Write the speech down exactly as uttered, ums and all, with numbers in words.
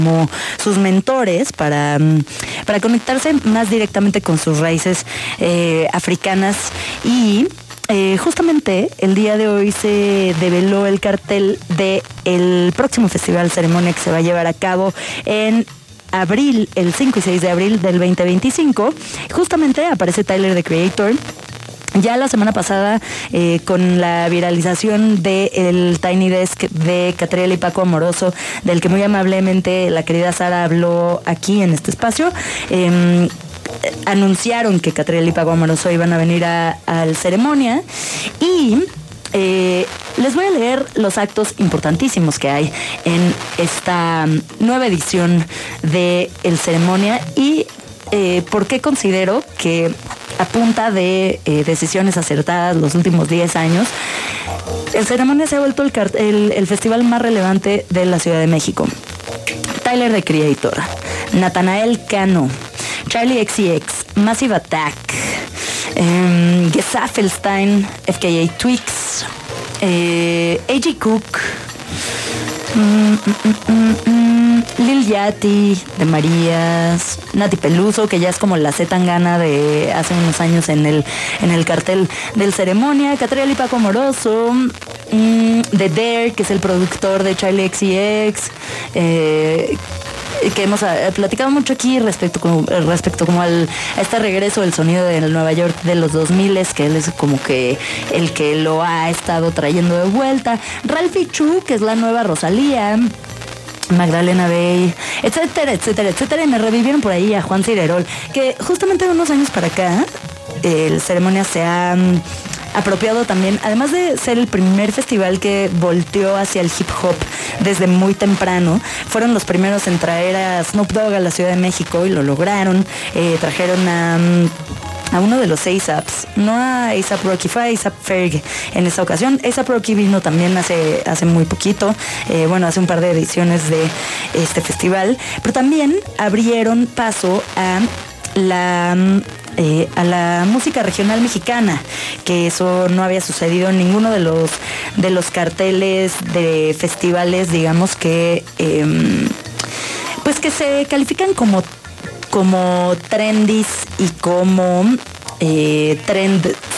como sus mentores para, para conectarse más directamente con sus raíces eh, africanas. Y eh, justamente el día de hoy se develó el cartel del próximo festival Ceremonia que se va a llevar a cabo en abril, el cinco y seis de abril del veinte veinticinco. Justamente aparece Tyler, the Creator. Ya la semana pasada, eh, con la viralización del Tiny Desk de Catriel y Paco Amoroso, del que muy amablemente la querida Sara habló aquí en este espacio, eh, anunciaron que Catriel y Paco Amoroso iban a venir a, al Ceremonia y eh, les voy a leer los actos importantísimos que hay en esta nueva edición de El Ceremonia y eh, por qué considero que a punta de eh, decisiones acertadas los últimos diez años, el Ceremonia se ha vuelto el, el, el festival más relevante de la Ciudad de México. Tyler, the Creator, Nathanael Cano, Charlie X C X, Massive Attack, eh, Gesaffelstein, F K A Twix, eh, A G Cook, mm, mm, mm, mm, Lil Yachty, De Marías, Nati Peluso, que ya es como la Zetangana de hace unos años en el, en el cartel del Ceremonia, Catriel y Paco Amoroso, mm, The Dare, que es el productor de Charlie X C X, eh, que hemos eh, platicado mucho aquí respecto como, respecto como al, a este regreso del sonido de Nueva York de los dos mil, que él es como que el que lo ha estado trayendo de vuelta. Ralphie Chu, que es la nueva Rosalía, Magdalena Bay, etcétera, etcétera, etcétera. Y me revivieron por ahí a Juan Cirerol, que justamente de unos años para acá el Ceremonia se ha um, apropiado también, además de ser el primer festival que volteó hacia el hip hop desde muy temprano. Fueron los primeros en traer a Snoop Dogg a la Ciudad de México y lo lograron. Eh, trajeron a... Um, a uno de los A$APs, no a A$AP Rocky, fue a A$AP Ferg en esta ocasión. A$AP Rocky vino también hace, hace muy poquito, eh, bueno, hace un par de ediciones de este festival, pero también abrieron paso a la... Eh, a la música regional mexicana, que eso no había sucedido en ninguno de los de los carteles de festivales, digamos que eh, pues que se califican como como trendies y como eh, trend